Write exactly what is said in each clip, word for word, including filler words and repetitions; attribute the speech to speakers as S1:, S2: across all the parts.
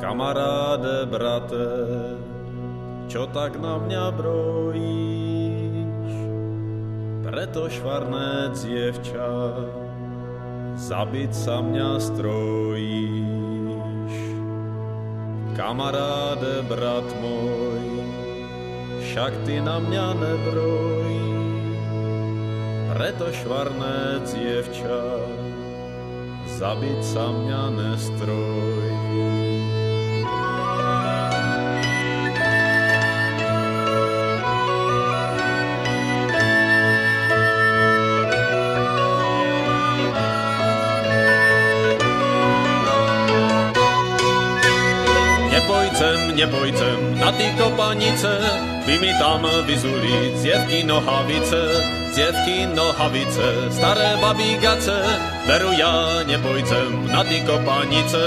S1: Kamaráde, brate, čo tak na mňa brojíš? Preto švarné dievča, zabiť sa mňa strojíš. Kamaráde, brat môj, však ty na mňa nebroj, preto švarné dievča, zabiť sa mňa nestroj. Nepojcem, nepojcem na ty kopanice, by mi tam vyzuli dziewki nohavice, dziewki nohavice, staré babígace, veru ja nepojcem na ty kopanice.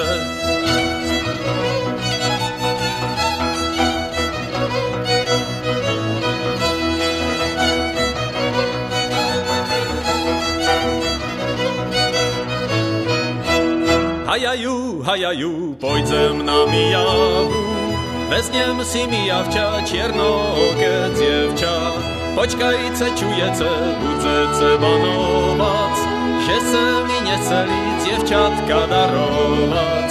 S1: Hajaju, hajaju, pojdzem na mijavu, veznem si mijavča, čiernoké dievča. Počkajce, čujece, budete banovac, že se mi nechceli dievčatka darovac.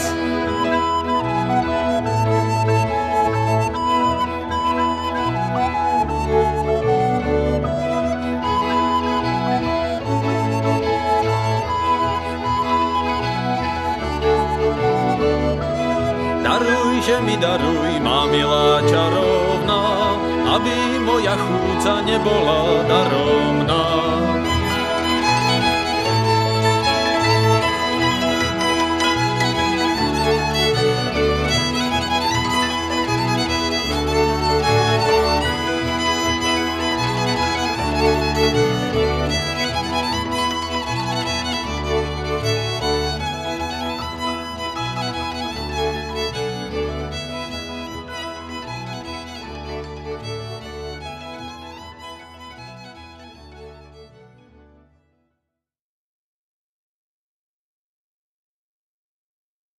S1: Daruj, že mi daruj, má milá čarovná, aby moja chúca nebola daromná.